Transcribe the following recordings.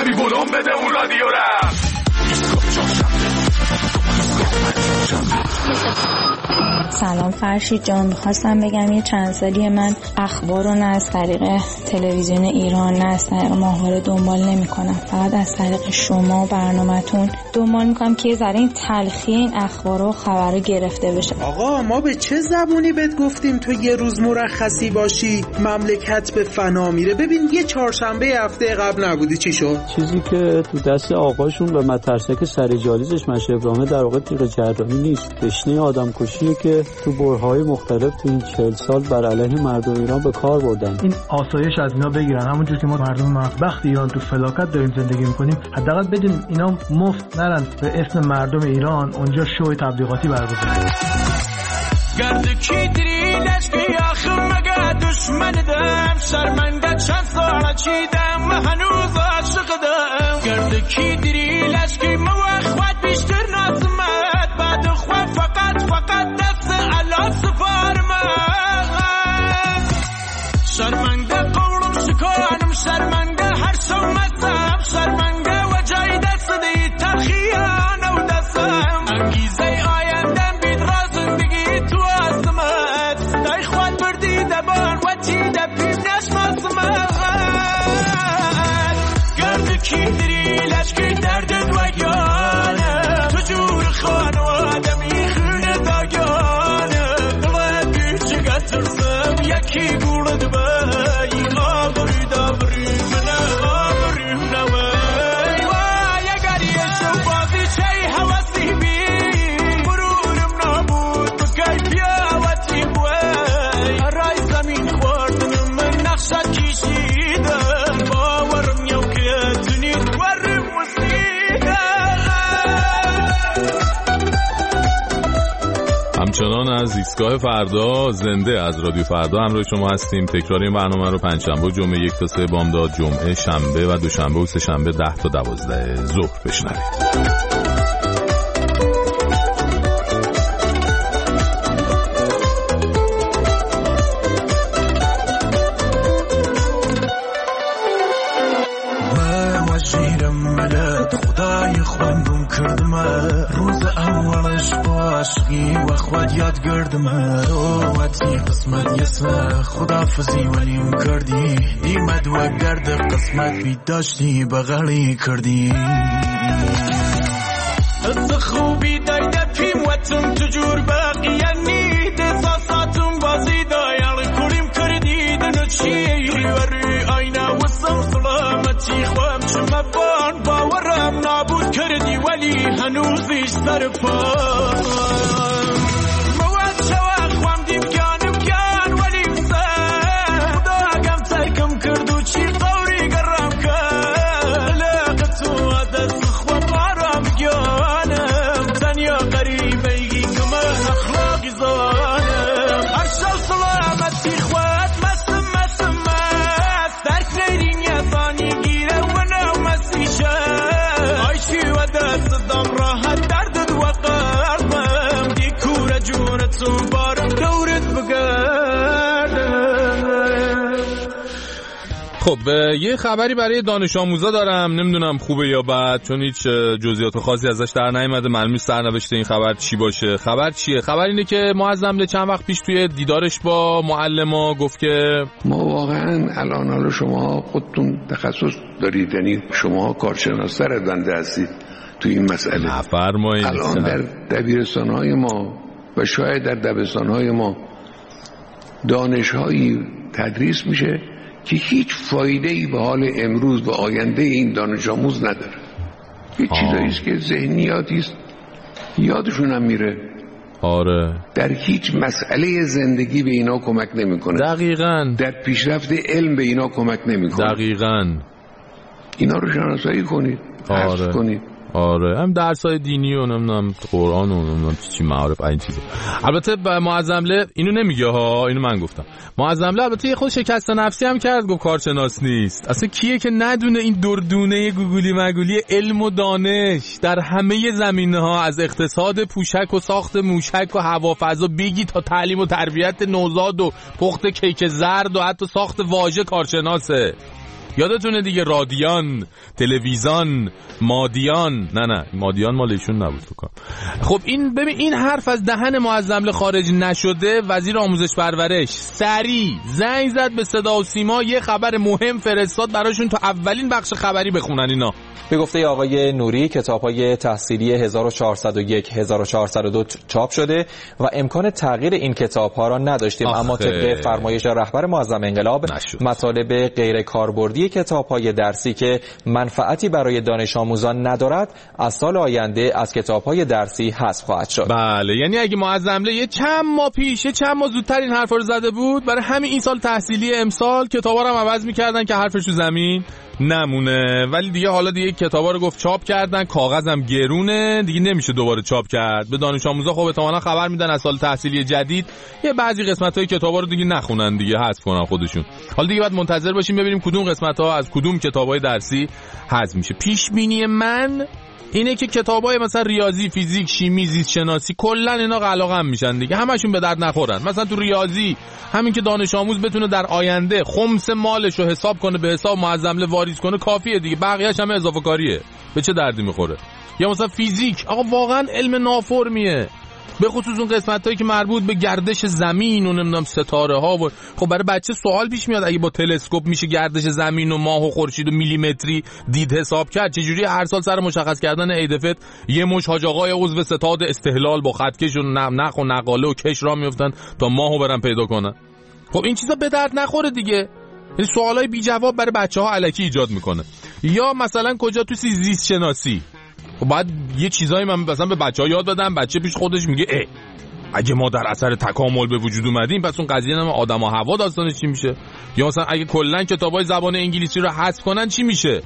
کاری بلوم بده اون رادیو رفت. سلام فرشید جان، میخواستم بگم یه چند سالیه من اخبار رو نه از طریق تلویزیون ایران نه از طریق ماهواره دنبال نمی کنم، فقط از طریق شما و برنامه‌تون دنبال میکنم که یه ذره این تلخی این اخبار و خبر گرفته بشه. آقا ما به چه زبونی بهت گفتیم تو یه روز مرخصی باشی؟ مملکت به فنا میره. ببین یه چهارشنبه هفته قبل نبودی چی شد؟ چیزی که تو دست آقاشون به مترسک سر جالیزش مشه ابراهیمه در واقع تیغ جراحی نیست، تشنه آدم کشیه که تو برهه‌های مختلف تو این 40 سال بر علیه مردم ایران به کار بردن. این آسایش از اینا بگیرن، همونجور که ما مردم مخبخت ایران تو فلاکت داریم زندگی میکنیم، حداقل بدیم اینا مفت نرن به اسم مردم ایران اونجا شو تبلیغاتی برگزار کنن. گرد کی دری لشکی آخم مگه دشمن دم شرمنده چند ساله چیدم هنوز عاشقدم. گرد کی دری لشکی موخوت بیشتر نازمت بعد خواه فقط دست علا سفارمت. شرمنده قولم شکانم شرمنده هر شو مزم شرمنده و جای دست دی ترخیان و دستم انگیزه آیندم بید را زندگی تو عظمت دای خواد بردی دبان و چی دبیم نشماسمت. گرد کی دری لشکی دردد و گانه تو جور خانوادمی خونه داگانه دلت بیچه گترسم یکی گولد بایی آبری دابری منه آبری نوی وای اگر یه شو بازی چی حواسی بی برورم نابود بکی پیاوتی بوی رای زمین خوردنم من نقشت کشیدم باورم یو که تنید ورم وسیدم. همچنان از ایستگاه فردا زنده از رادیو فردا همراه شما هستیم. تکرار این برنامه رو پنجشنبه و جمعه 1 تا 3 بامداد، جمعه شنبه و دوشنبه و سه‌شنبه 10 تا 12 ظهر بشنوید. روز اولش عاشقی و خود یاد گردم روتی قسمت یسمه خدافزی ولیم کردی ایمد و گرد قسمت بی داشتی بغلی کردی از خوبی دایده پیم وطم تجور باقی یعنی دساساتم بازی دایال کریم کردی دنو چی وری آینه وسم سلامتی خوام چما بان باورم نابود کردی ولی هنوزش سر پام مواد شوا خوام دیم گان ولی بسر خدا گم ترکم کردو چی قوری گرم کرد لقتو دست خوام بارم گانم دنیا قریبه ایگی کمان اخلاقی زانم ارشل سلامتی خواد مسم درک نیرین یزانی گیره و نو مسیشه آیشی و دست دم راحت دردد و قرمم دی کور جونتون بارم دورت بگردم. خب یه خبری برای دانش آموزا دارم، نمیدونم خوبه یا بد چون هیچ جزئیات خاصی ازش در نیومده، معلوم نیست سرنوشت این خبر چی باشه. خبر چیه؟ خبر اینه که معظم چند وقت پیش توی دیدارش با معلما گفت که ما واقعا الان حالا شما خودتون تخصص دارید، یعنی شما کارشناس‌تر بنده هستید توی این مسئله. فرمایید. الان در دبیرستان‌های ما و شاید در دبستان‌های ما دانش‌هایی تدریس میشه که هیچ فایده‌ای به حال امروز و آینده این دانش آموز نداره. یه چیزایی است که ذهنیاتی است یادشون هم میره. آره. در هیچ مسئله زندگی به اینا کمک نمیکنه. دقیقاً. در پیشرفت علم به اینا کمک نمیکنه. دقیقاً. اینا رو شناسایی کنید. حفظ کنید. آره هم درسای دینی و نمیدونم قرآن و نمیدونم چی معارف این چیزا. البته معظمله اینو نمیگه ها، اینو من گفتم. معظمله البته خود شکست نفسی هم کرد، گفت کارشناس نیست. اصلا کیه که ندونه این دردونه گوگلی مگولی علم و دانش در همه زمینه‌ها، از اقتصاد پوشک و ساخت موشک و هوافضا بگی تا تعلیم و تربیت نوزاد و پخت کیک زرد و حتی ساخت واژه کارشناسه. یادتونه دیگه، رادیان، تلویزیون، مادیان، نه مادیان مال ایشون نبود فکر. خب این ببین، این حرف از دهن معظمله خارج نشده، وزیر آموزش پرورش سریع زنگ زد به صدا و سیما، یه خبر مهم فرستاد براشون تا اولین بخش خبری بخونن. اینا به گفته آقای نوری کتاب‌های تحصیلی 1401 1402 چاپ شده و امکان تغییر این کتاب‌ها را نداشتیم، اما طبق فرمایش رهبر معظم انقلاب مطالب غیر کاربردی کتاب‌های درسی که منفعتی برای دانش آموزان ندارد از سال آینده از کتاب‌های درسی حذف خواهد شد. بله، یعنی اگه معظمله یه چند ماه زودتر این حرفا رو زده بود، برای همین این سال تحصیلی امسال کتابا رو هم عوض می‌کردن که حرفش تو زمین نمونه. ولی دیگه حالا دیگه کتابا رو گفت چاپ کردن، کاغذم گرونه دیگه، نمیشه دوباره چاپ کرد. به دانش آموزا خب احتمالاً خبر میدن از سال تحصیلی جدید یه بعضی قسمت‌های کتابا رو دیگه نخونن دیگه، حذف کنن خودشون. حالا دیگه باید منتظر باشیم ببینیم کدوم قسمت‌ها از کدوم کتاب‌های درسی حذف میشه. پیش بینی من اینه که کتابای مثلا ریاضی، فیزیک، شیمی، زیست شناسی کلا اینا قلقم میشن دیگه، همشون به درد نخورن. مثلا تو ریاضی همین که دانش آموز بتونه در آینده خمس مالش رو حساب کنه، به حساب معظمله واریز کنه کافیه دیگه، بقیه‌اش هم اضافه کاریه، به چه دردی میخوره. یا مثلا فیزیک، آقا واقعا علم نافرمیه، به خصوص اون قسمتایی که مربوط به گردش زمین و نمیدونم ستاره ها و خب برای بچه سوال پیش میاد اگه با تلسکوپ میشه گردش زمین و ماه و خورشید و میلیمتری دید حساب کرد، چجوری هر سال سر مشخص کردن عیدفت یه مش حاج آقای عضو ستاد استهلال با خطکش و نخ و نقاله و کش را میافتن تا ماهو برن پیدا کنن؟ خب این چیزا به درد نخوره دیگه. این سوالای بی جواب برای بچه‌ها الکی ایجاد میکنه. یا مثلا کجا تو زیست شناسی، خب بعد یه چیزایی من مثلا به بچه‌ها یاد بدم، بچه پیش خودش میگه اگه ما در اثر تکامل به وجود اومدیم پس اون قضیه نام آدم و حوا داستانش چی میشه؟ یا مثلا اگه کلا کتابای زبان انگلیسی رو حذف کنن چی میشه؟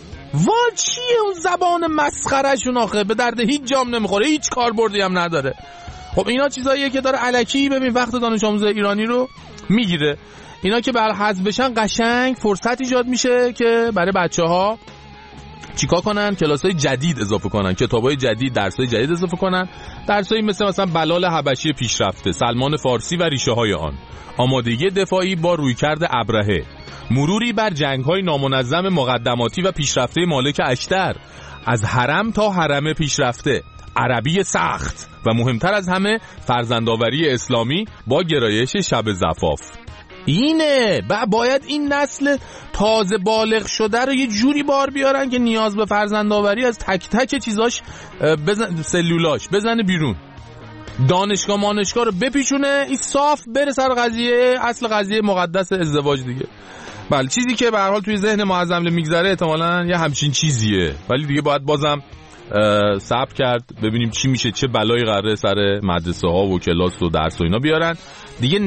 چیه اون زبان مسخرهشون آخه، به درد هیچ جام نمیخوره، هیچ کاربردی هم نداره. خب اینا چیزاییه که داره الکی ببین وقت دانش آموز ایرانی رو میگیره. اینا که بر حذف بشن قشنگ فرصت ایجاد میشه که برای بچه‌ها چیکار کنن؟ کلاسای جدید اضافه کنن، کتابای جدید، درسای جدید اضافه کنن، درسایی مثلا بلال حبشی پیشرفته، سلمان فارسی و ریشه‌های آن، آمادگی دفاعی با رویکرد ابرهه، مروری بر جنگ‌های نامنظم مقدماتی و پیشرفته مالک اشتر، از حرم تا حرم پیشرفته، عربی سخت و مهمتر از همه فرزندآوری اسلامی با گرایش شب زفاف. اینه باید این نسل تازه بالغ شده رو یه جوری بار بیارن که نیاز به فرزندآوری از تک تک چیزاش سلولاش بزنه بیرون، دانشگاه رو بپیچونه، این صاف بره سر قضیه، اصل قضیه مقدس ازدواج دیگه. بله، چیزی که به هر حال توی ذهن معظمله میگذره احتمالاً یه همچین چیزیه، ولی دیگه باید بازم صبر کرد ببینیم چی میشه، چه بلایی قراره سر مدرسه ها و کلاس و درس و اینا بیارن دیگه.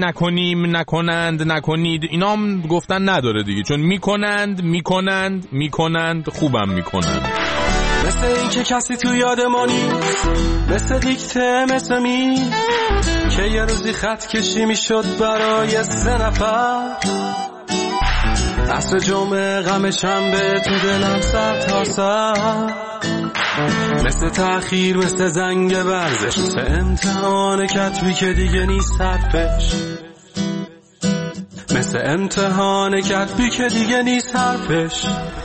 نکنید اینا هم گفتن نداره دیگه، چون میکنند خوبم میکنند. مثل این که کسی تو یادمانی، مثل دیکته، مثل که یه روزی خط کشی میشد برای 3 نفر، عصر جمعه غم شنبه تو دلم سر تا سر، مثل تأخیر، مثل زنگ ورزش، مثل امتحان کتبی که دیگه نیست حرفش، مثل امتحان کتبی که دیگه نیست حرفش.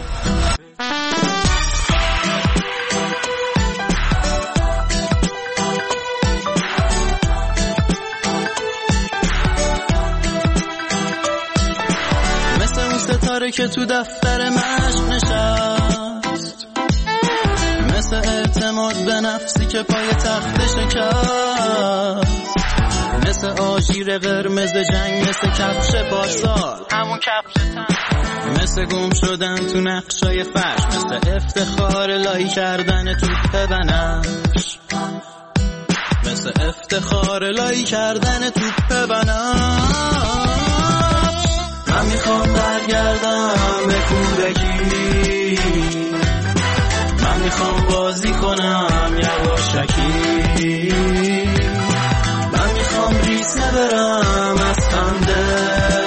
مثل اون ستاره که تو دفتر مشق نشست، مثل اعتماد به نفسی که پای تخت شکست، مثل آژیر قرمز جنگ، مثل کفش پارسال همون کفش تن، مثل گم شدن تو نقشای فرش، مثل افتخار لای کردن توپ بنفش، مثل افتخار لای کردن توپ بنفش. من میخوام برگردم به کودکی، من میخوام بازی کنم یواشکی، من میخوام ریس نبرم از خنده،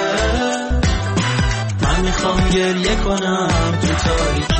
من میخوام گریه کنم تو تاریکی.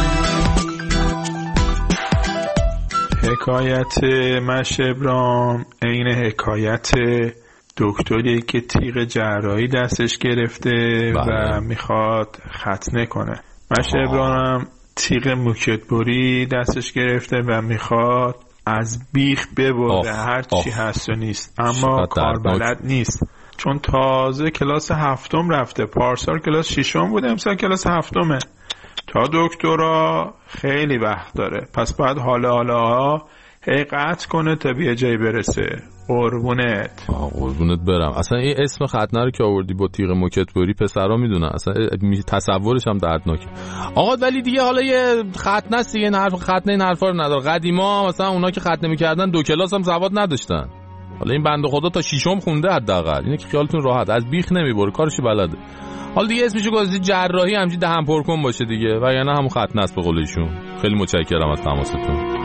حکایت مشبرام عین حکایت دکتری که تیغ جراحی دستش گرفته و میخواد ختنه کنه. مشه ابراهیم تیغ موکتبری دستش گرفته و میخواد از بیخ ببره هر چی هست و نیست، اما کار بلد نیست چون تازه کلاس 7 رفته. پارسال کلاس 6 بوده، امسال کلاس 7. تا دکترا خیلی وقت داره، پس باید حالا قطع کنه تا به جای برسه. قربونت برم. اصلا این اسم ختنه رو که آوردی با تیغ موکتبری پسرا میدونن، اصلا تصورش هم دردناکه. آقا ولی دیگه حالا یه ختنه است دیگه، ختنه این حرفا رو نداره. قدیما مثلا اونا که ختنه میکردن 2 کلاس هم سواد نداشتن. حالا این بنده خدا تا 6 خونده حداقل، اینه که خیالتون راحت، از بیخ نمیبره، کارش بلده. حالا دیگه اسمشو گذاشتی جراحی، همچین دهن پر کن باشه دیگه، وگرنه همون ختنه است به قول ایشون. خیلی متشکرم از تماستون.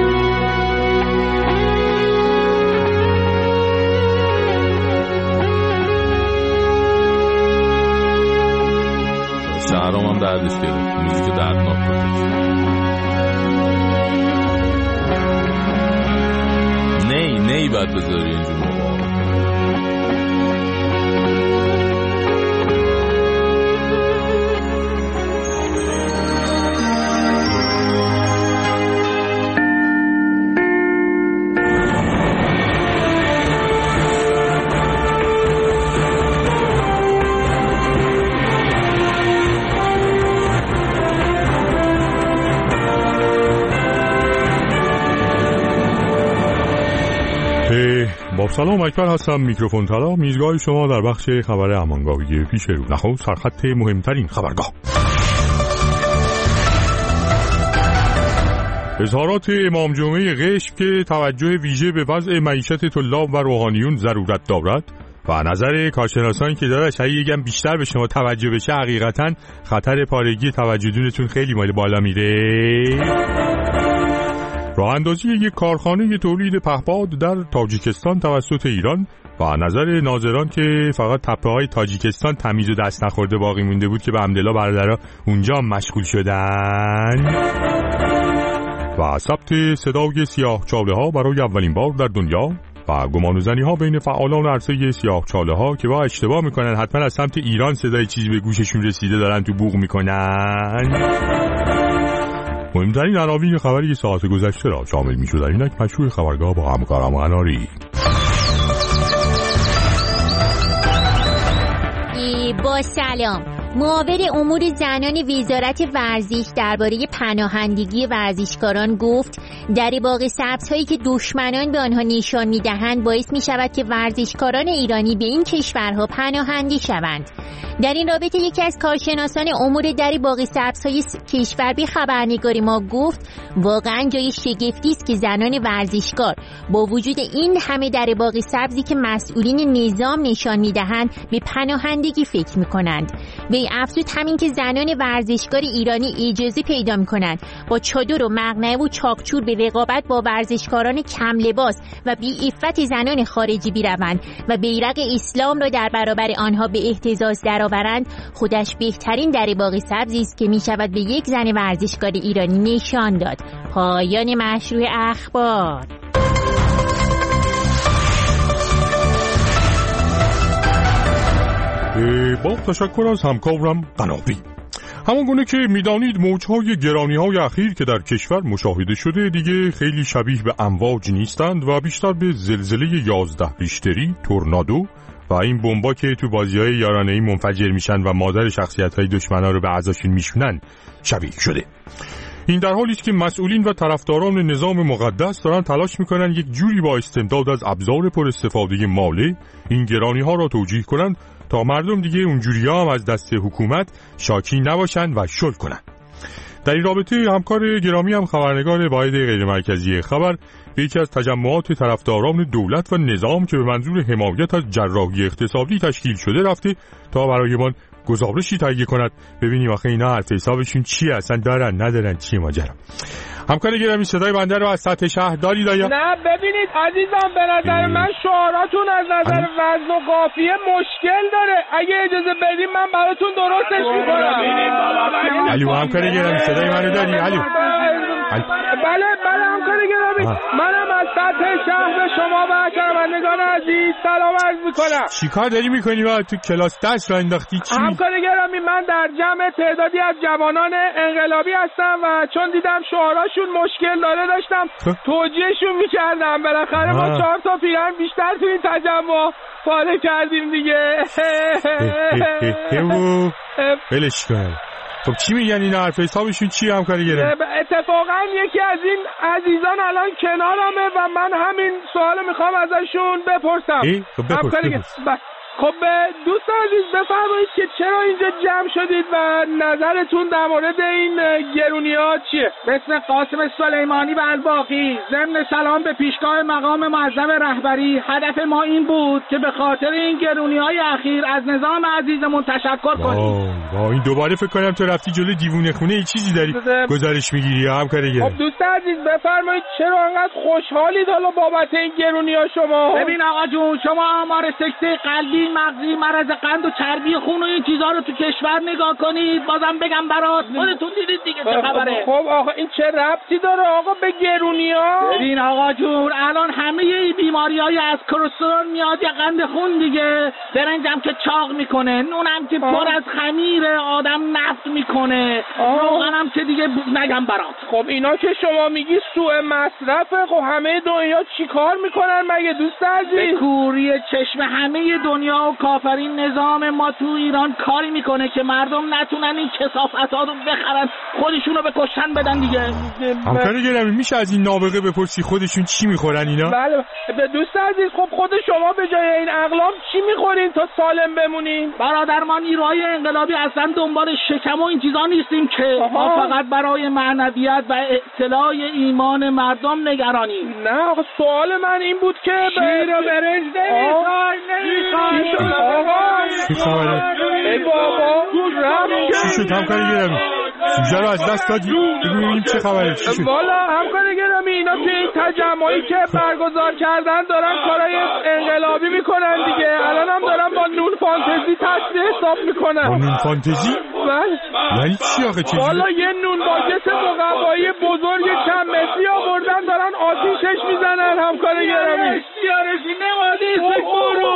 شهرام هم دردش گرفت، موزیک دردناک بود. نی باید بذاری اینجور موقع. با سلام، اکبر هستم، میکروفون طلا، میزگاه شما در بخش خبر امانگاهی پیش رو. نخست سرخط مهمترین خبرگاه. اظهارات امام جمعه قشم که توجه ویژه به وضع معیشت طلاب و روحانیون ضرورت دارد و نظر کارشناسانی که داره شاید یکم بیشتر به شما توجه بشه، حقیقتا خطر پارگی توجهتون خیلی مال بالا میره. راه اندازی یک کارخانه تولید پهپاد در تاجیکستان توسط ایران و نظر ناظران که فقط تپه‌های تاجیکستان تمیز و دست نخورده باقی مونده بود که به حمدالله برادرها اونجا مشغول شدن. و ثبت صدای سیاه چاله ها برای اولین بار در دنیا و گمانه‌زنی ها بین فعالان عرصه سیاه چاله ها که با اشتباه میکنن حتما از سمت ایران صدای چیزی به گوششون رسیده دارن تو بوق میکنن. مهمترین عناوین خبری ساعت گذشته را شامل می‌شد. اینک مشروع خبرگاه با همکارم قناری. با سلام. معاون امور زنان وزارت ورزش درباره پناهندگی ورزشکاران گفت در باغ سبزهایی که دشمنان به آنها نشان می‌دهند باعث می‌شود که ورزشکاران ایرانی به این کشورها پناهنده شوند. در این رابطه یکی از کارشناسان امور در باغ سبزهای کشور به خبرنگاری ما گفت واقعا جای شگفتی است که زنان ورزشکار با وجود این همه در باغ سبزی که مسئولین نظام نشان می‌دهند به پناهندگی فکر می‌کنند. به افزود همین که زنان ورزشکار ایرانی اجازه پیدا می‌کنند با چادر و مقنعه و چاقچور به رقابت با ورزشکاران کم لباس و بی‌عفت زنان خارجی بروند و بیرق اسلام را در برابر آنها به اهتزاز درآورند، خودش بهترین در باغ سبزی است که می‌شود به یک زن ورزشکار ایرانی نشان داد. پایان مشروع اخبار. با تشکر از همکارم قناری. همانگونه که میدانید موجهای گرانی‌های اخیر که در کشور مشاهده شده دیگه خیلی شبیه به امواج نیستند و بیشتر به زلزله 11 ریشتری، تورنادو و این بمبا که تو بازی‌های یارانه‌ای منفجر میشن و مادر شخصیت‌های دشمنا رو به عزاشون میشونن شبیه شده. این در حالی است که مسئولین و طرفداران نظام مقدس دارن تلاش میکنن یک جوری با استمداد از ابزار پر استفاده مالی این گرانی‌ها را توجیه کنند تا مردم دیگه اونجوری‌ها هم از دست حکومت شاکی نباشن و شل کنن. در این رابطه همکار گرامی هم خبرنگار واحد غیرمرکزی خبر به یکی از تجمعات طرفداران دولت و نظام که به منظور حمایت از جراحی اقتصادی تشکیل شده رفته تا برایمان گزارشی تهیه کند ببینیم آخه اینا حرف حسابشون چیه، اصلا دارن ندارن، چیه ماجرا. همکار گرامی صدای بنده رو از سطح شهر دارید آیا؟ نه ببینید عزیزم، به نظر من شعاراتون از نظر وزن و قافیه مشکل داره. اگه اجازه بدیم من براتون درستش میکنم. علی همکار گرامی صدای منو داری؟ علی بله بله همکار گرامی، منم از سطح شهر به شما و شنوندگان عزیز سلام عرض میکنم. چیکار داری میکنی با تو کلاس درس را انداختی چی؟ همکار گرامی، من در جمع تعدادی از جوانان انقلابی هستم و چون دیدم شعاراشون مشکل داره داشتم توجیهشون میکردم. بالاخره ما 4 تا پیرن بیشتر تو این تجمع فعال کردیم دیگه. بلش کن. خب چی میگن این حرف حسابشون چی همکاری گرم؟ اتفاقا یکی از این عزیزان الان کنارمه و من همین سوال میخوام ازشون بپرسم. خب بپرس. خب دوست عزیز بفرمایید که چرا اینجا جمع شدید و نظرتون در مورد این گرونی‌ها چیه؟ بسم قاسم سلیمانی و الباقی، ضمن سلام به پیشگاه مقام معظم رهبری، هدف ما این بود که به خاطر این گرونی‌های اخیر از نظام عزیزمون تشکر کنیم. این دوباره فکر کنم تو رفتی جلوی دیوونه خونه ای چیزی داری گزارش میگیری یا همکاری گرم؟ خب دوست عزیز بفرمایید چرا انقدر خوشحالید حالا بابت این گرونی‌ها شما؟ ببین آقا جون، شما آمار سکته قلبی، مغزی، مرض قند و چربی خون و این چیزا رو تو کشور نگاه کنید، بازم بگم برات خودتون دیدید دیگه چه خبره. خب آقا این چه ربطی داره آقا به گرونی‌ها؟ ببین آقا جون، الان همه این بیماری‌های از کلسترول میاد یا قند خون دیگه. برنجم که چاق میکنه، نونم که پر از خمیر آدم نفت میکنه، روغنم که دیگه نگم برات. خب اینا که شما میگی سوء مصرفه، خب همه دنیا چیکار میکنن مگه دوست عزیز؟ به کوری چشم همه دنیا و کافرین نظام ما تو ایران کاری میکنه که مردم نتونن این کثافت‌ها رو بخرن، خودشونو به کشتن بدن دیگه. همکاری گرامی میشه از این نابغه بپرسی خودشون چی میخورن اینا؟ بله به دوست عزیز، خب خود شما به جای این اقلام چی میخورین تا سالم بمونین؟ برادر ما نیروهای انقلابی اصلا دنبال شکم و این چیزا نیستیم که ما فقط برای معنویت و اطلاع ایمان مردم نگرانیم. نه آقا سوال من این بود که شیر و برنج نمیخوایم. چی خبره؟ ای بابا چی شد همکاری گرامی؟ سوژه رو از دست دادی؟ ببینیم چه خبره چی شد؟ والا همکاری گرامی اینا توی این تجمعی که برگزار کردن دارن کارهای انقلابی میکنن دیگه. الان هم دارن با نون فانتزی تصویر حساب میکنن. با نون فانتزی؟ بله. یعنی چی آقا چیزی؟ والا یه نون باکس مقوایی بزرگ چند متری آوردن دارن آتیشش میزنن همکاری گرامی. سیارشی نمادی سکورو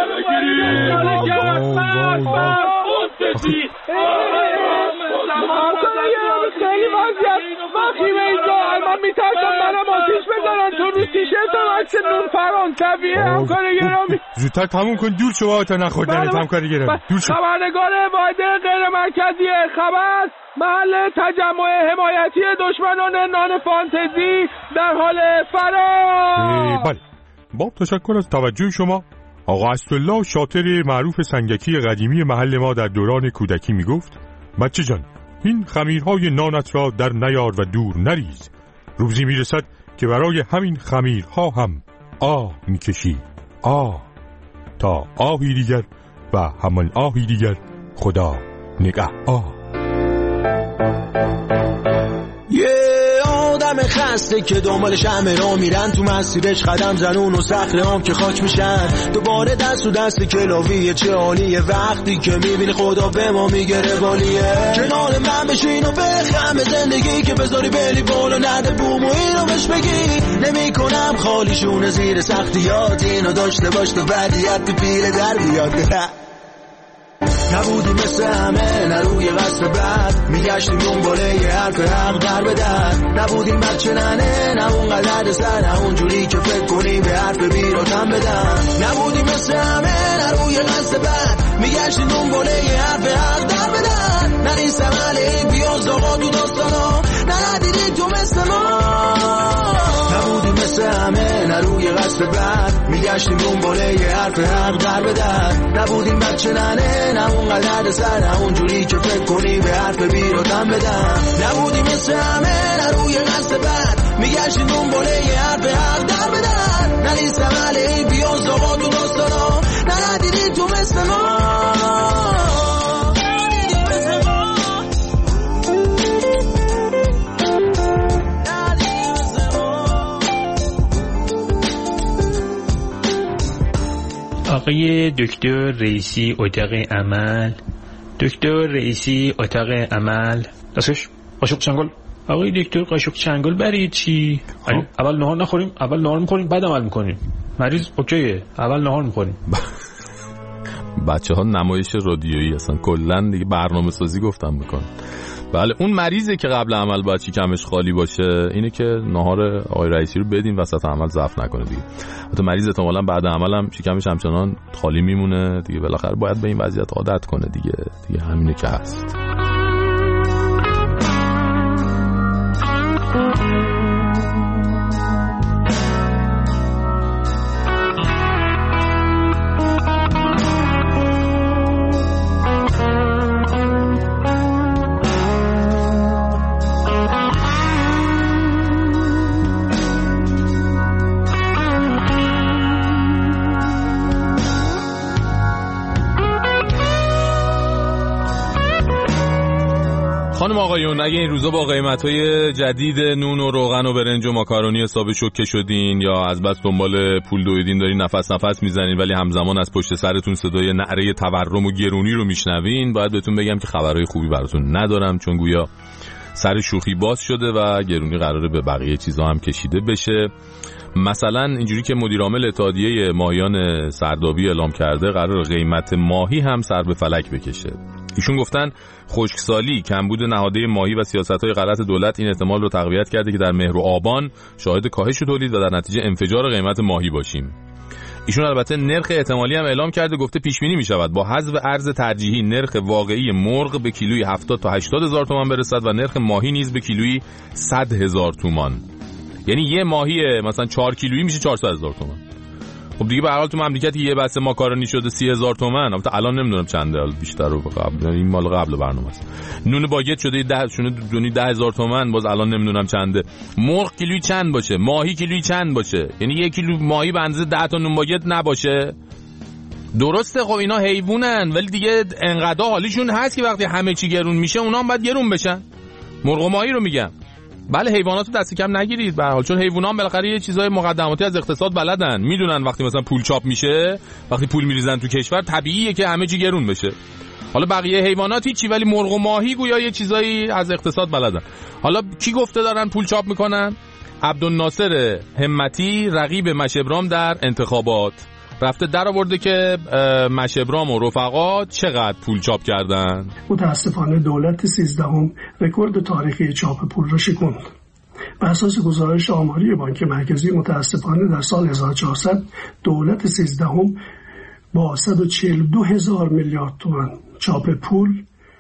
خیلی وضعیت وخیمه اینجا. من میترسم منم آتیش بزنن تو رو تیشرتم عکس نون فرانسویه همکاری گرامی. زودتر تموم کن دور شو تا نخوردنت همکاری گرامی. دور شو. خبرنگار واحد غیر مرکزی خبر محل تجمع حمایتی دشمنان نان فانتزی در حال فرار. بله با تشکر از توجه شما. آقا اسدالله شاطر معروف سنگکی قدیمی محل ما در دوران کودکی میگفت بچه جان این خمیرهای نانت را در نیار و دور نریز، روزی میرسد که برای همین خمیرها هم آه میکشی، آه تا آهی دیگر و همان آهی دیگر خدا نگهدار. آدم خسته که دنبالش همه را میرن، تو مسیرش قدم زنون و صخره هم که خاک میشن، دوباره دست و دست کلاویه چه حالیه وقتی که میبینی خدا به ما میگه روالیه. کنار من بشین و بخم زندگی که بذاری بلی بالا نده بوم و اینو بهش بگی نمیکنم خالیشون زیر سختیات، اینو داشته باش تو بدیت تو پیره در بیاد. نبودی مثل همه نروی قصد بد، میگشتیم دنباله یه حرف حق در بدن، نبودیم بچه ننه نه اون قلد سر نه اونجوری که فکر کنی به حرف بیراتم بدن، نبودیم مثل همه نروی قصد بد، میگشتیم دنباله یه حرف حق در بدن، نریستم علی بیاز آقا تو داستانا ندیدی تو مثل ما، نبودیم مثل همه نروی قصد بد، میگشتیم دنباله یه حرف حق در بدن، نبودیم بچه ننه نه اون قلد سر نه اونجوری که فکر کنی به حرف بیراتم بدن، نبودیم مثل همه نروی قصد بد، میگشتیم دنباله یه حرف حق در بدن، نریستم علی بیاز آقا تو داستانا ندیدی تو مثل ما. آقای دکتر رئیسی اتاق عمل، دکتر رئیسی اتاق عمل، دستش قاشق چنگل آقای دکتر قاشق چنگل برای چی؟ اول نهار نخوریم، اول نهار می‌خوریم بعد عمل می‌کنیم. مریض اوکیه، اول نهار می‌خوریم. بچه‌ها نمایش رادیویی هستن، کلا دیگه برنامه‌سازی گفتم می‌کنن. بله اون مریضه که قبل عمل باید شکمش خالی باشه، اینه که نهار آقای رئیسی رو بدین وسط عمل ضعف نکنه دیگه. البته مریض احتمالاً بعد عمل هم شکمش همچنان خالی میمونه دیگه، بالاخره باید به این وضعیت عادت کنه دیگه همینه که هست. خانم آقایون، اگه این روزا با قیمت‌های جدید نون و روغن و برنج و ماکارونی حساب شوکه شدین یا از بس دنبال پول دویدین دارین نفس میزنین ولی همزمان از پشت سرتون صدای نعره تورم و گرونی رو میشنوین، باید بهتون بگم که خبرهای خوبی براتون ندارم، چون گویا سر شوخی باز شده و گرونی قراره به بقیه چیزا هم کشیده بشه. مثلا اینجوری که مدیر عامل اتحادیه ماهیان سردابی اعلام کرده قرار قیمت ماهی هم سر به فلک بکشه. ایشون گفتن خشکسالی، کمبود نهاده ماهی و سیاست‌های غلط دولت این احتمال رو تقویت کرده که در مهر و آبان شاهد کاهش تولید و در نتیجه انفجار قیمت ماهی باشیم. ایشون البته نرخ احتمالی هم اعلام کرده، گفته پیش بینی می‌شود با حذف ارز ترجیحی نرخ واقعی مرغ به کیلویی 70 تا 80 هزار تومان برسد و نرخ ماهی نیز به کیلویی 100 هزار تومان. یعنی یه ماهی مثلا 4 کیلویی میشه 400 هزار تومان. خب دیگه به هر حال تو مملکت یه بسته ماکارونی شده 30,000 تومان. البته الان نمیدونم چنده، بیشتر رو قبل، این مال قبل برنامه است. نون باگت شده 10,000 تومان، باز الان نمیدونم چنده. مرغ کیلویی چند باشه، ماهی کیلویی چند باشه، یعنی 1 کیلو ماهی به اندازه 10 تا نون باگت نباشه. درسته خب اینا حیوانن، ولی دیگه انقدر حالیشون هست که وقتی همه چی گرون میشه اونا هم باید گرون بشن. مرغ و ماهی رو میگم. بله حیوانات رو دست کم نگیرید به هر حال، چون حیونا هم بالاخره یه چیزای مقدماتی از اقتصاد بلدن، میدونن وقتی مثلا پول چاپ میشه، وقتی پول میریزن تو کشور طبیعیه که همه چی گرون بشه. حالا بقیه حیوانات هیچی، ولی مرغ و ماهی گویا یه چیزایی از اقتصاد بلدن. حالا کی گفته دارن پول چاپ میکنن؟ عبدالناصر همتی رقیب مشبرام در انتخابات رفته در آورده که مشبرام و رفقا چقدر پول چاپ کردن. متاسفانه دولت 13 رکورد تاریخی چاپ پول را شکند. بر اساس گزارش آماری بانک مرکزی متاسفانه در سال 1400 دولت 13 با 142,000 میلیارد تومان چاپ پول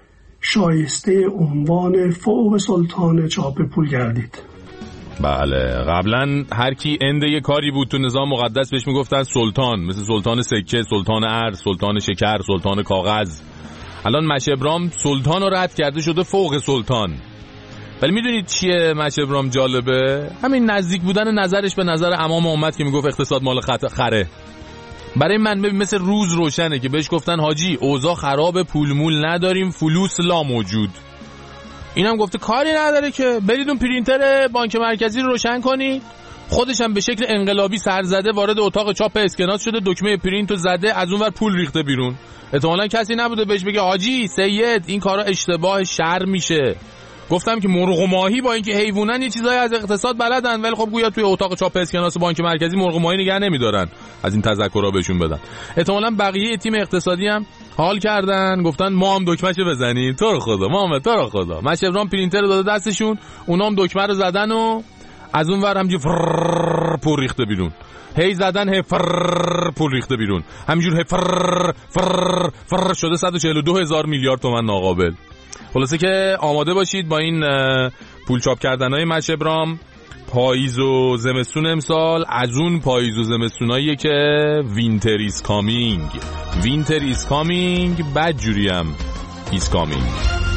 شایسته عنوان فوق سلطان چاپ پول گردید. بله قبلا هر کی انده یه کاری بود تو نظام مقدس بهش میگفتن سلطان، مثل سلطان سکه، سلطان ارز، سلطان شکر، سلطان کاغذ. الان مشبرام سلطان رو رد کرده شده فوق سلطان. ولی میدونید چیه مشبرام جالبه؟ همین نزدیک بودن نظرش به نظر عوام امت که میگفت اقتصاد مال خره. برای من مثل روز روشنه که بهش گفتن حاجی اوضاع خراب، پول مول نداریم، فلوس لا موجود. اینم گفته کاری نداره که برید اون پرینتر بانک مرکزی رو روشن کنی. خودش هم به شکل انقلابی سرزده وارد اتاق چاپ اسکناس شده، دکمه پرینت رو زده، از اونور پول ریخته بیرون. احتمالاً کسی نبوده بهش بگه حاجی سید این کارا اشتباه شر میشه. گفتم که مرغ و ماهی با اینکه حیوانن یه چیزایی از اقتصاد بلدن، ولی خب گویا توی اتاق چاپ اسکناس بانک مرکزی مرغ و ماهی نگه نمیدارن، از این تذکرها بهشون بدن. احتمالاً بقیه تیم اقتصادی هم حال کردن، گفتن ما هم دکمه‌شو بزنیم، تو رو خدا محمد، تو رو خدا. مشبرام پرینتر رو داده دستشون، اونا هم دکمه رو زدن و از اون ور همینجوری پول ریخته بیرون. هی زدن هی پول ریخته بیرون، همینجور هی فر شده 142,000 میلیارد تومان ناقابل. خلاصه که آماده باشید با این پول چاپ کردن‌های مشبرام. پاییز و زمستون امسال از اون پاییز و زمستوناییه که وینتر ایز کامینگ. وینتر ایز کامینگ، بد جوری هم ایز کامینگ.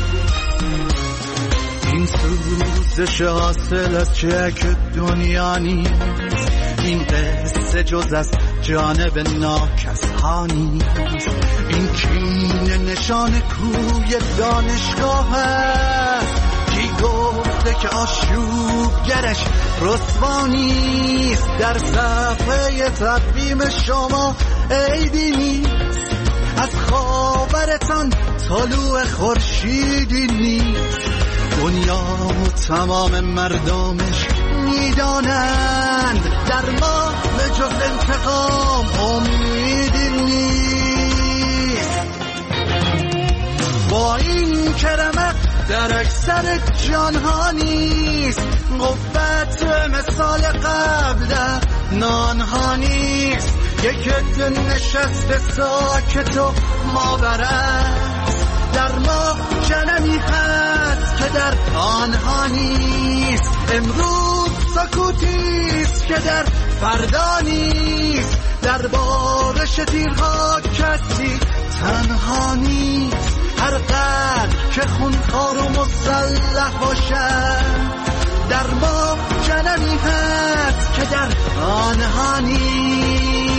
این سوزش حاصل از چک دنیا نیست، این قصه جز از جانب ناکس‌ها نیست، این کینه نشان کوی دانشگاه است. کی گفته که آشوبگرش رسوا نیست؟ در صفحه تقویم شما عیدی نیست، از خاورتان طلوع خورشیدی نیست. دنیا تمام مردمش میدانند در ما به جز انتقام امیدی نیست. با این کرمه در اکثر جانها نیست، قوت مثال قبل در نانها نیست. یک عده نشسته ساکت و ماورست، در ما جنمی هست که در آنها نیست. امروز سکوتیست که در فردا نیست، در بارش تیرها کسی تنها نیست. هر قدر که خونخوار و مسلح باشد، در ما جنمی هست که در آنها نیست.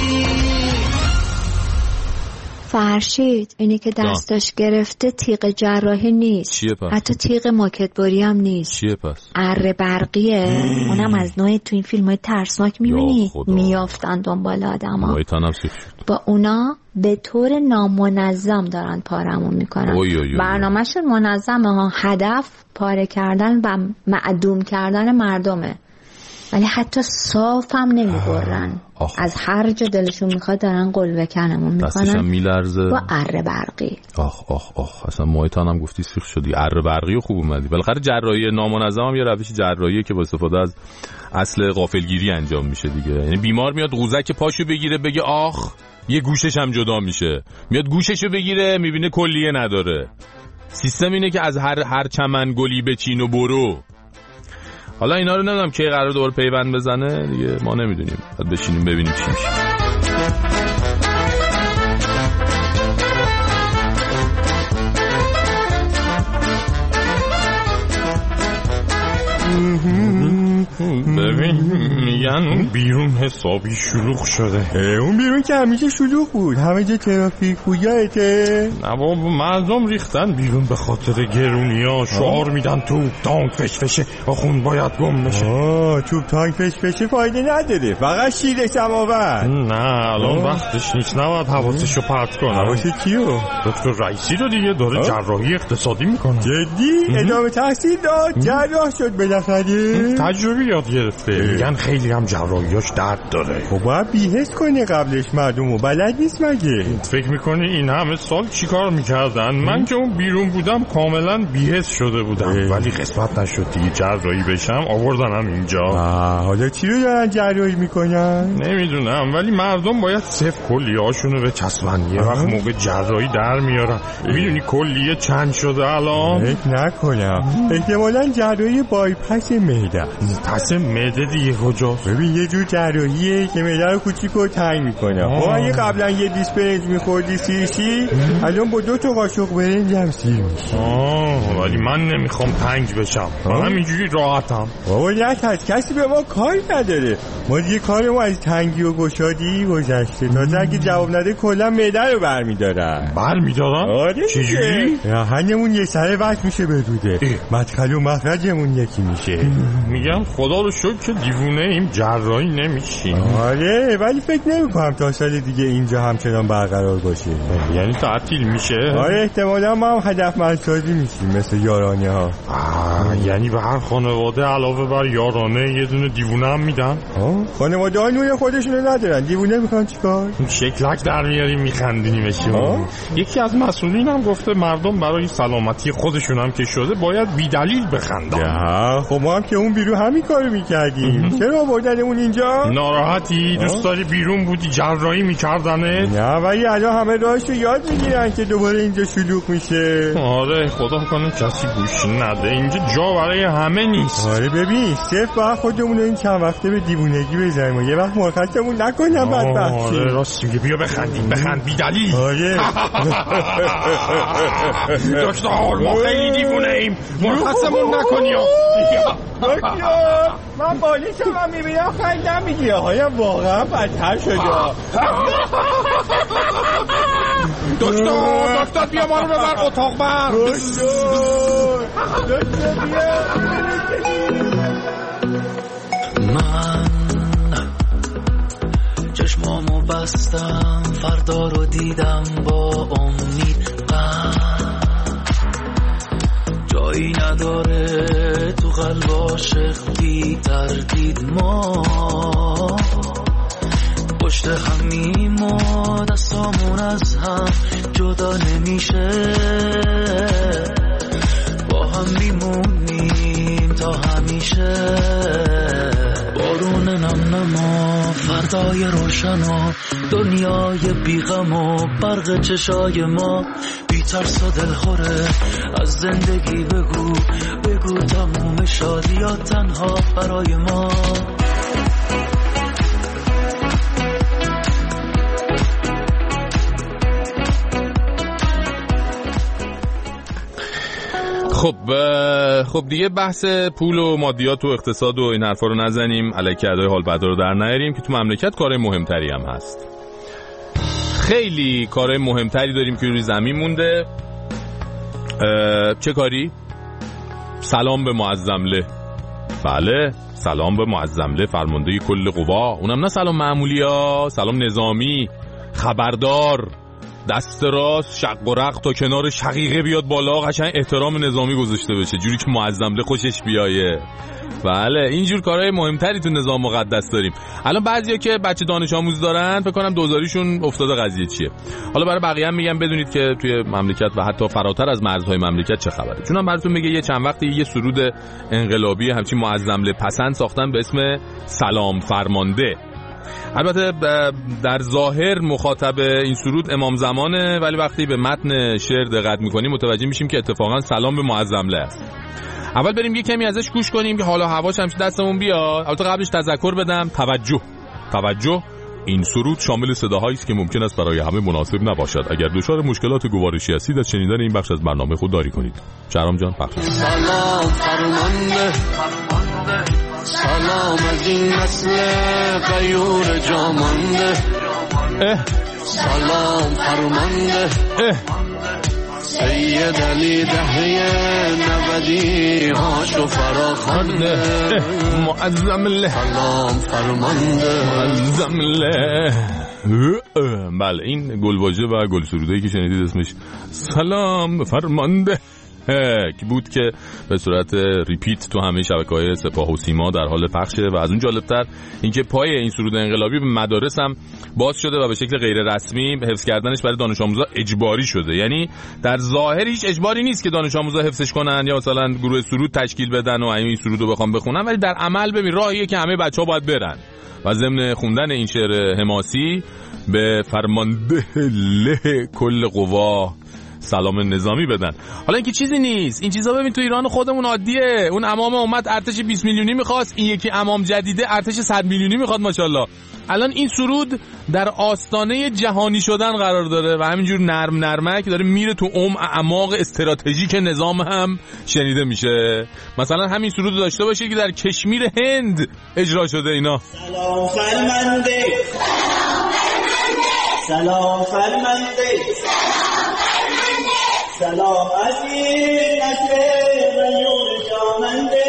فرشید اینی که دستش گرفته تیغ جراحی نیست. چیه پس؟ حتی تیغ ماکتباری هم نیست. چیه پس؟ اره برقیه. اونم از نوع تو این فیلم های ترسناک میبینی میافتن دنبال آدم ها. با اونا به طور نامنظم دارن پارمون میکنن. برنامهشون منظمه ها، هدف پاره کردن و معدوم کردن مردمه، ولی حتی صاف هم نمیبرن. از هر جا دلشون میخواد دارن قلوه کنمون میکنن. دستشم میلرزه با اره برقی. اصلا موهایتان هم گفتی سیخ شدی. اره برقی و خوب اومدی. بالاخره جراحی نامنظم هم یه روش جراحیه که با استفاده از اصل غافلگیری انجام میشه دیگه. یعنی بیمار میاد قوزک پاشو بگیره بگه آخ، یه گوشش هم جدا میشه، میاد گوششو بگیره میبینه کلیه نداره. سیستم اینه که از هر چمن گلی بچین و برو. حالا اینا رو نمیدونم که قرار دوباره پیوند بزنه دیگه، ما نمیدونیم. باید بشینیم ببینیم چی میشه. ببین میگن بیرون حسابی شلوغ شده. اون بیرون که همیشه شلوغ بود، همه جا ترافیک بود یادته؟ نه بابا، مردم ریختن بیرون به خاطر گرونیا. شعار میدن توپ تانک فشفشه و خون باید گم بشه. توپ تانک فشفشه فایده نداره، فقط شیر سماور. نه الان وقتش نیست، نباید حواسشو پرت کنه. حواس کیو؟ دکتر رئیسی رو دیگه، داره جراحی اقتصادی میکنه. جدی؟ ادامه تحصیل داد؟ جراح شد بالاخره؟ تجربه یاد گرفته. میگن خیلی هم جراحیاش درد داره. خب باید بی‌حس کنه قبلش، مردمو بلد نیست مگه؟ فکر میکنی این همه سال چیکار میکردن؟ من که اون بیرون بودم کاملا بی‌حس شده بودم، ولی قسمت نشد دیگه جراحی بشم، آوردنم اینجا. حالا چی رو دارن جراحی میکنن؟ نمیدونم، ولی مردم باید صفر کلیه‌هاشونو بچسبن، یه وقت موقع جراحی در میارن. میدونی کلیه چند شده الان؟ فکر نکنم، احتمالاً جراحی بایپاس معده. پس معده دیگه کجاست؟ ببین یه جور جراحیه که معده رو کوچیک و تنگ میکنه. اگه قبلا یه دیس برنج میخوردی سیرشی، الان با 2 تا قاشق برنج هم سیر میشی. ولی من نمیخوام تنگ بشم، من همینجوری راحتم. بابا نترس، کسی به ما کاری نداره. ما دیگه کار ما از تنگی و گشادی گذشته. تازه اگه جواب نده کلا معده رو برمیدارن. آره چجوری؟ راهنمون یه سره وقت میشه بدوده، مدخل و مخرجمون یکی میشه. میگم خدا رو شکر که دیوونه این جراحی نمیشیم. آره ولی فکر نمیکنم تا سال دیگه اینجا همچنان برقرار باشه. یعنی تعطیل میشه؟ آره احتمالا ما هم هدفمندسازی میشیم مثل یارانه ها. یعنی به هر خانواده علاوه بر یارانه یه دونه دیوونه هم میدن؟ خانواده ها نون خودشونو ندارن، دیوونه میخوان چیکار؟ شکلک در میاریم میخندینیمشون. یکی از مسئولین هم گفته مردم برای سلامتی خودشون هم که شده باید بی دلیل بخندن. خب ما هم که اون بیرون همین کارو میکردیم. چرا آوردنمون اینجا؟ ناراحتی؟ دوست داری بیرون بودی جراحی میکردنه؟ نه ولی الان همه راهشو یاد میگیرن که دوباره اینجا شلوغ میشه. آره خدا کنه کسی گوش نده، اینجا جا برای همه نیست. آره ببین صرف با خودمون این چند وقته به دیوونگی بزنیم و یه وقت مرخصمون نکنم بدبختی. آره راست میگه، بیا بخندیم، بخند بی دلیل. آره دکتر ما خیلی دیوونه ایم، مرخصمون نکنی. دکتر من بالیشم هم میبینم خیلی نمیگیه، هایم واقعا بدتر شده. دکتر بیا ما رو ببر اتاق بر. دکتر بیا. من چشمامو بستم، فردا رو دیدم با امید. جایی نداره تو قلب عاشق بی تردید ما پشت همیم و دستامون از هم جدا نمیشه با هم میمونیم تا همیشه بارون نم نما فردای روشن و دنیای بیغم و برق چشای ما بی ترس و دلخوره از زندگی بگو بگو تموم شادیات تنها برای ما خب دیگه بحث پول و مادیات و اقتصاد و این حرفا رو نزنیم، الکی ادای حال بد رو در نیاریم که تو مملکت کارهای مهمتری هم هست. خیلی کارهای مهمتری داریم که روی زمین مونده. چه کاری؟ سلام به معظمله. بله، سلام به معظمله فرمانده کل قوا. اونم نه سلام معمولی ها، سلام نظامی. خبردار دست راست شق و رق تا کنار شقیقه بیاد بالا، قشنگ احترام نظامی گذاشته بشه جوری که معظمله خوشش بیایه. بله اینجور کارهای مهمتری تو نظام مقدس داریم. الان بعضیا که بچه دانش آموز دارن فکر کنم دوزاریشون افتاده قضیه چیه. حالا برای بقیه هم میگم بدونید که توی مملکت و حتی فراتر از مرزهای مملکت چه خبره. چون هم براتون میگه یه چند وقتی یه سرود انقلابی همچین معظمله پسند ساختن به اسم سلام فرمانده. البته در ظاهر مخاطب این سرود امام زمانه، ولی وقتی به متن شعر دقت میکنیم متوجه میشیم که اتفاقا سلام به معظمله است. اول بریم یه کمی ازش گوش کنیم که حالا هواش همش دستمون بیاد. البته قبلش تذکر بدم، توجه این سرود شامل صداهایی است که ممکن است برای همه مناسب نباشد. اگر دچار مشکلات گوارشی هستید از شنیدن این بخش از برنامه خودداری کنید. شهرام جان پخش. سلام فرمانده سلام از این نسل غیور جامانده سلام فرمانده سید علی دهه 90 هاشو فراخوانده معظمله سلام فرمانده معظمله. بله این گلواژه و گل سروده‌ای که شنیدید اسمش سلام فرمانده که بود که به صورت ریپیت تو همه شبکه‌های سپاه و سیما در حال پخشه و از اون جالبتر اینکه پای این سرود انقلابی به مدارس هم باز شده و به شکل غیر رسمی حفظ کردنش برای دانش آموزا اجباری شده. یعنی در ظاهر هیچ اجباری نیست که دانش آموزا حفظش کنن یا مثلا گروه سرود تشکیل بدن و این سرود رو بخوام بخونن، ولی در عمل ببین راهیه که همه بچه‌ها باید برن و ضمن خوندن این شعر حماسی به فرمانده له کل قوا سلام نظامی بدن. حالا اینکه چیزی نیست، این چیزا ببین تو ایران خودمون عادیه. اون امام اومد ارتش 20 میلیونی میخواست، این یکی امام جدیده ارتش 100 میلیونی میخواد ماشاءالله. الان این سرود در آستانه جهانی شدن قرار داره و همینجور نرم نرمک داره میره تو اعماق استراتژیک نظام هم شنیده میشه. مثلا همین سرود داشته باشه که در کشمیر هند اجرا شده اینا. سلام فرمانده سلام فرمانده سلام عزیز نسل غیور جامنده.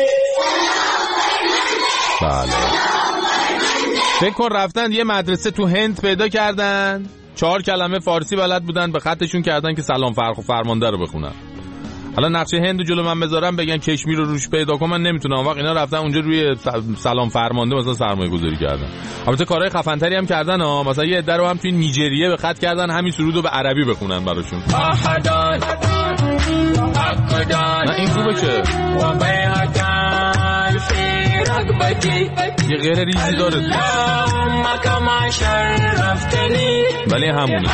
بله فکر کن رفتن یه مدرسه تو هند پیدا کردن 4 کلمه فارسی بلد بودن به خطشون کردن که سلام فرمانده رو بخونن. حالا نقشه هند جلو من بذارم بگن کشمیر رو روش پیدا کن من نمیتونم. وقت اینا رفتن اونجا روی سلام فرمانده مثلا سرمایه گذاری کردن. البته کارهای خفن‌تری هم کردن ها، مثلا یه عده رو هم توی نیجریه به خط کردن همین سرود رو به عربی بخونن براشون. نه این خوبه که یه غیر ریزی داره ولی همونه.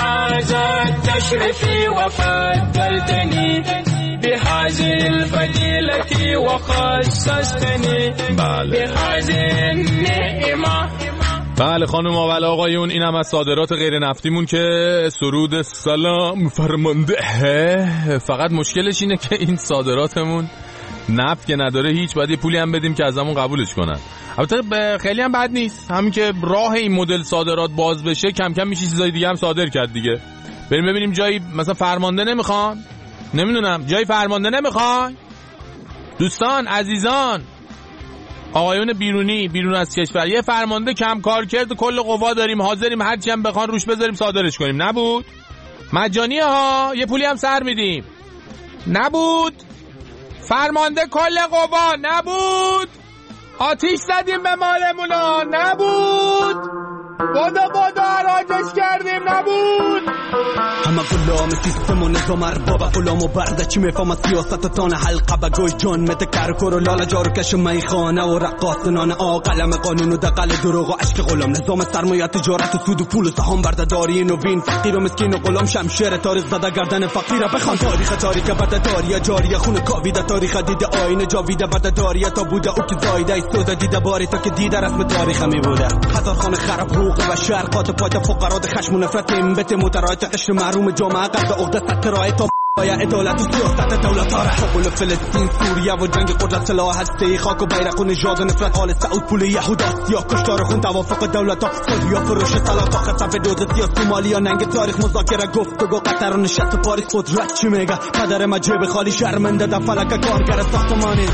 بهذه الفضيلة وخصصتني بهذه النعمة. بله خانم و آقایون اینم از صادرات غیر نفتیمون که سرود سلام فرمانده. فقط مشکلش اینه که این صادراتمون نفت که نداره هیچ، باید یه پولی هم بدیم که از همون قبولش کنن. البته خیلی هم بد نیست، همین که راه این مدل صادرات باز بشه کم کم میشه چیزای دیگه هم صادر کرد دیگه. بریم ببینیم جایی مثلا فرمانده نمیخوان، نمیدونم جای فرمانده نمیخوان. دوستان عزیزان آقایون بیرون از کشور یه فرمانده کم کار کرد کل قوا داریم، حاضریم هرچی هم بخوان روش بذاریم صادرش کنیم. نبود مجانیه ها، یه پولی هم سر میدیم. نبود فرمانده کل قوا نبود، آتیش زدیم به مالمونا نبود، بادا حراجش کردیم نبود. همه غلام سیستم و نظام ارباب غلام و برده چی میفهم سیاست تان حلقه بگوی جان مت کرکر و لالا جارکش میخانه و رقاصنان قلم قانون و دقل دروغ و عشق غلام نظام سرمایه تجارت و سود و پول و سهام بردهداری نوین فقیر و مسکین و غلام شمشیر تاریخ زده گردن فقیر بخوان تاریخ بردهداری جاری خون کاویده تاریخ دیده آینه جاویده بردهداری تا بوده او که زایده سودا دیده باری تا که دیده رسم تاریخ می بوده هزار خانه خراب حقوق و شرقات پایت فقرات خشم و نفرت امبت مترایت قشر محروم جامعه قرد عقده سترای تا باید عدالت و سیاست دولت ها حقول فلسطین سوریه و جنگ قدرت سلاح هسته خاک و بیرق و نژاد و نفرت آل سعود پول یهودا سیاه کشتار خون توافق دولت ها سالیا فروش سلاطا خطف دوز سیاه سومالیا ننگ تاریخ مذاکره گفتگو قطر و نشست پاریس قدرت چی میگه پدر مجیب خالی شرمنده در فلک کارگر ساختمانی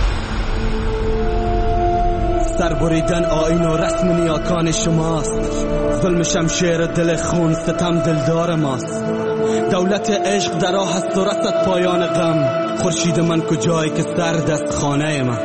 سر بریدن آیین و رسم نیاکان شماست ظلم شمشیر دل خون ستم دلدار ماست دولت عشق در راه است و رسد پایان غم خورشید من کجایی که سرد است خانه من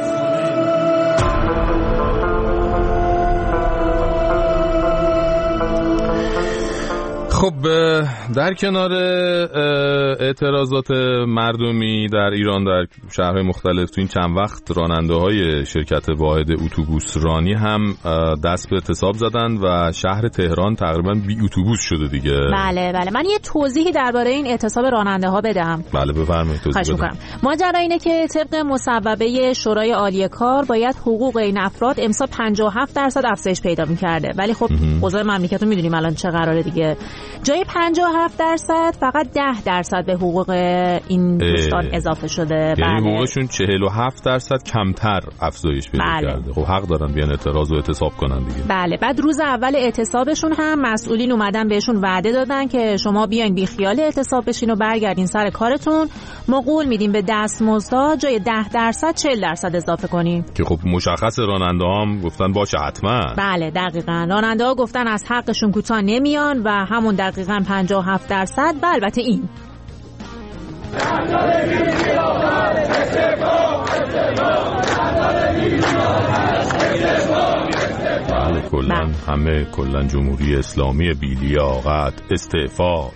خب در کنار اعتراضات مردمی در ایران در شهرهای مختلف تو این چند وقت راننده‌های شرکت واحد اتوبوس رانی هم دست به اعتصاب زدن و شهر تهران تقریبا بی اتوبوس شده دیگه. بله من یه توضیحی درباره این اعتصاب راننده‌ها بدم. بله بفرمایید توضیح بدم. ماجرا اینه که طبق مصوبه شورای عالی کار باید حقوق این افراد امسال 57% افزایش پیدا می‌کرده، ولی خب اوضاع مملکت رو می‌دونیم الان چه قراره دیگه. جای 57% فقط 10% به حقوق این دوستان اضافه شده. یعنی حقوقشون 47% کمتر افزایش پیدا کرده. خب حق دارن بیان اعتراض و اعتصاب کنن دیگه. بله بعد روز اول اعتصابشون هم مسئولین اومدن بهشون وعده دادن که شما بیاین بی خیال اعتصاب بشین و برگردین سر کارتون، ما قول میدیم به دستمزدها جای 10% 40% اضافه کنیم. که خب مشخص راننده‌ها هم گفتن باشه حتما. بله دقیقاً راننده‌ها گفتن از حقشون کوتاه نمیان و همون دقیقاً 57% و البته این کلا جمهوری اسلامی بی‌لیاقت استعفا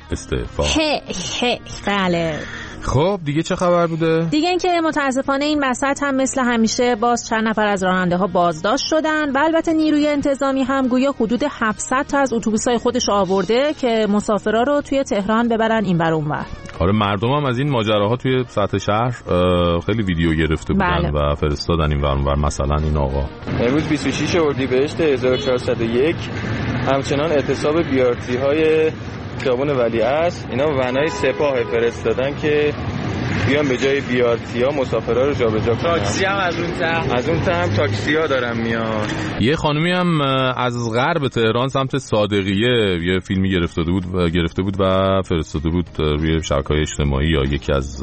بله. خب دیگه چه خبر بوده؟ دیگه اینکه متاسفانه این وسط هم مثل همیشه باز چند نفر از راننده ها بازداشت شدن و البته نیروی انتظامی هم گویا حدود 700 تا از اتوبوس‌های خودش آورده که مسافرا رو توی تهران ببرن این ور اون ور. آره مردم هم از این ماجراها توی سطح شهر خیلی ویدیو گرفته بودن و فرستادن این ور اون ور. مثلا این آقا امروز 26 اردیبهشت 1401 همچنان اعتصاب بیارتی های خیابون ولیعصر اینا ونای سپاه فرستادن که بیان به جای بیارتی ها مسافرها رو جابجا کنن. تاکسی هم از اون هم تاکسی ها دارن میان. یه خانومی هم از غرب تهران سمت صادقیه یه فیلمی گرفته بود و فرستاده بود روی شبکه‌های اجتماعی یا یکی از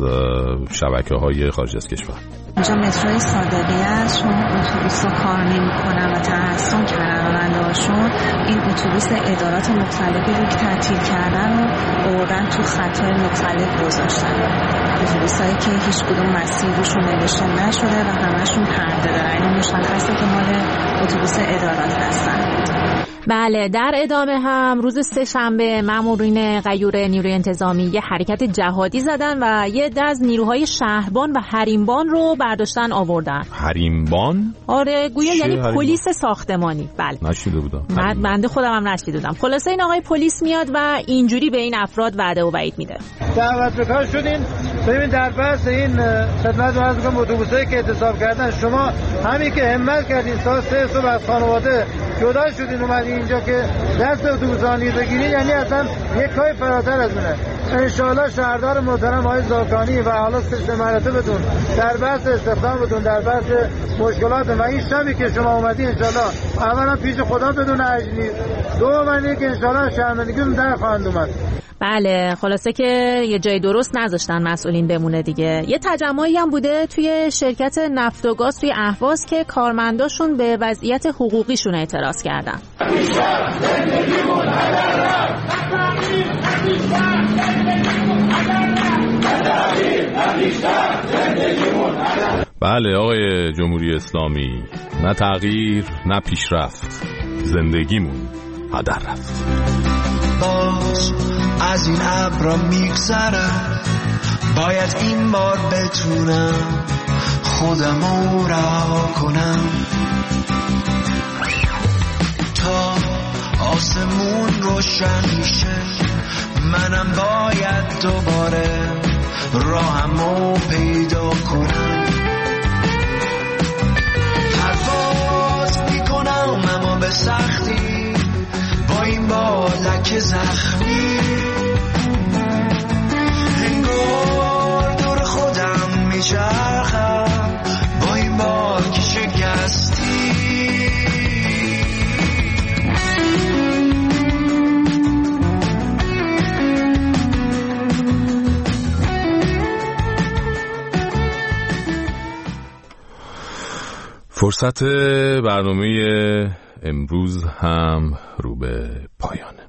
شبکه‌های خارج از کشور. اینجا متروی صادقیه است، چون اتوبوس رو کار نمی‌کنن و تحسن کردن راننده‌هاشون این اتوبوس ادارات مختلفی رو که تعطیل کردن و آوردن تو خطای مختلف گذاشتن. اتوبوسایی که هیچ کدوم مسیر روشون نوشته نشده و همشون پرده دارن. این مشخصه که مال اتوبوس ادارات هستن. بله در ادامه هم روز سه‌شنبه مامورین غیور نیروی انتظامی یه حرکت جهادی زدن و یه عده از نیروهای شهربان و حریمبان رو برداشتن آوردن. حریمبان؟ آره گویا یعنی پلیس ساختمانی. بله نشیده بودم. بنده خودم هم نشیده بودم. خلاصه این آقای پلیس میاد و اینجوری به این افراد وعده و وعید میده. دعوت به کار شدین. ببین در بحث این خدمت عرض می‌کنم اتوبوسایی که اعتصاب کردن شما همین که همت کردین ساعت 3 صبح از خانواده جدا شدین اومدین اینجا که دست اتوبوسانی بگیرین، یعنی اصلا یک کاری فراتر از اونه. انشاءالله شهردار محترم آقای زاکانی و حالا سه مراتبتون در بحث استخدامتون در بحث مشکلات و این شبی که شما اومدین انشاءالله اولا پیش خدا بدون عجز نیست، دوم اینه که انشاءالله شرمندگیتون در خواهند اومد. بله خلاصه که یه جای درست نذاشتن مسئولین بمونه دیگه. یه تجمعی هم بوده توی شرکت نفت و گاز توی اهواز که کارمنداشون به وضعیت حقوقیشون اعتراض کردن. بله آقای جمهوری اسلامی، نه تغییر نه پیشرفت، زندگیمون هدر رفت. باز از این ابرا میگذرم، باید این بار بتونم خودمو رها کنم تا آسمون روشن میشه. منم باید دوباره راهمو پیدا کنم. پرواز میکنم اما به سختی، با این بالک زخمی انگار دور خودم میچرخم، با این بالک شکستی. فرصت برنامه امروز هم رو به پایانه.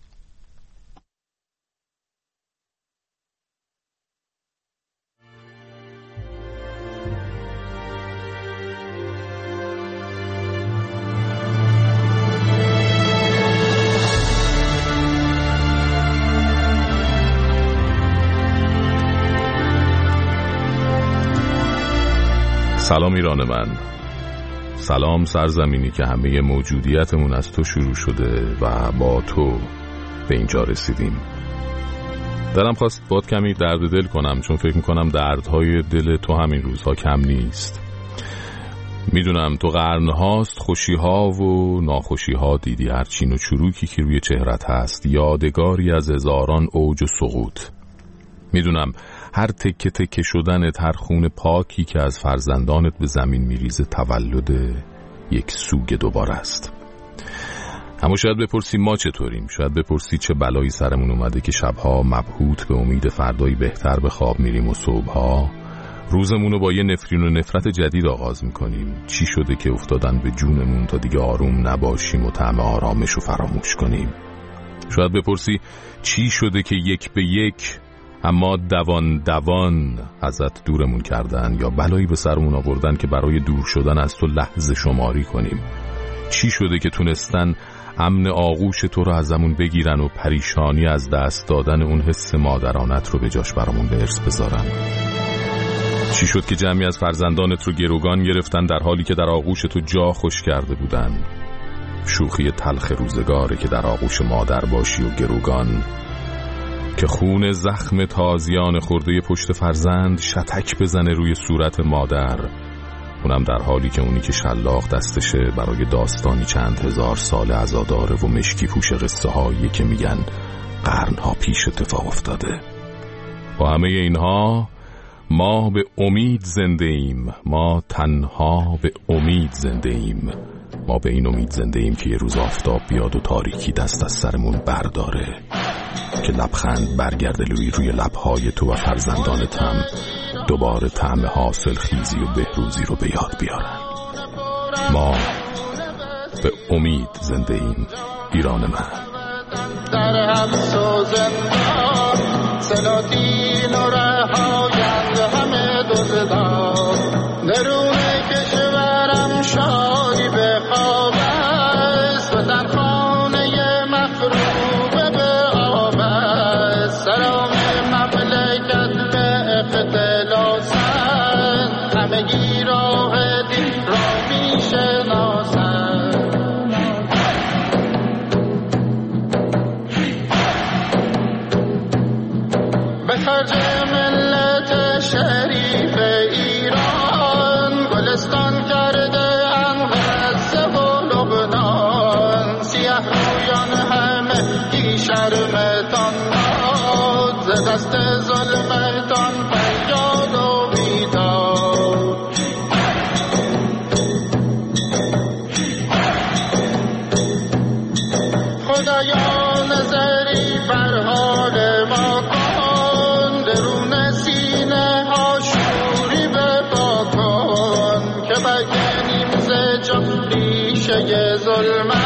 سلام ایران من، سلام سرزمینی که همه موجودیتمون از تو شروع شده و با تو به اینجا رسیدیم. دلم خواست باد کمی درد دل کنم، چون فکر میکنم دردهای دل تو همین روزها کم نیست. میدونم تو قرنهاست خوشیها و ناخوشیها دیدی، هر چین و چروکی که روی چهرت هست یادگاری از هزاران اوج و سقوط. میدونم هر تکه تکه شدنت، هر خون پاکی که از فرزندانت به زمین میریزه تولد یک سوگ دوباره است. اما شاید بپرسی ما چطوریم؟ شاید بپرسی چه بلایی سرمون اومده که شبها مبهوت به امید فردایی بهتر به خواب میریم و صبحها روزمون رو با یه نفرین و نفرت جدید آغاز میکنیم. چی شده که افتادن به جونمون تا دیگه آروم نباشیم و طعم آرامش رو فراموش کنیم؟ شاید بپرسی چی شده که یک به یک اما دوان دوان ازت دورمون کردن، یا بلایی به سرمون آوردن که برای دور شدن از تو لحظه شماری کنیم؟ چی شده که تونستن امن آغوش تو رو ازمون بگیرن و پریشانی از دست دادن اون حس مادرانت رو به جاش برامون به ارث بذارن؟ چی شد که جمعی از فرزندانت رو گروگان گرفتن در حالی که در آغوش تو جا خوش کرده بودن؟ شوخی تلخ روزگاره که در آغوش مادر باشی و گروگان، که خون زخم تازیان خورده پشت فرزند شتک بزنه روی صورت مادر، اونم در حالی که اونی که شلاق دستشه برای داستانی چند هزار سال عزاداره و مشکی پوش قصه هایی که میگن قرنها پیش اتفاق افتاده. با همه اینها ما به امید زنده ایم، ما تنها به امید زنده ایم. ما به این امید زنده ایم که یه روز آفتاب بیاد و تاریکی دست از سرمون برداره، که لبخند برگرده روی لبهای تو و فرزندانت هم دوباره طعم حاصل خیزی و بهروزی رو به یاد بیارن. ما به امید زنده ایم ایران من. در حبس و زندان سلاطین و رهایند همه دزدان، درون کشورم شادی به خواب است، وطن خانه مخروبه به آب است، سلام مملکت به اختلاسند، همگی راه دین را می شناسند. به خرج ملت شریف ایران گلستان کرده غزه و لبنان، سیاه رویان همه گی شرمتان داد، ز دست ظلمتان فریاد و بیداد. خدایا نظری بر حال ما کن، درون سینه ها شوری به پا کن، که بگنیم ز جان ریشه ظلمت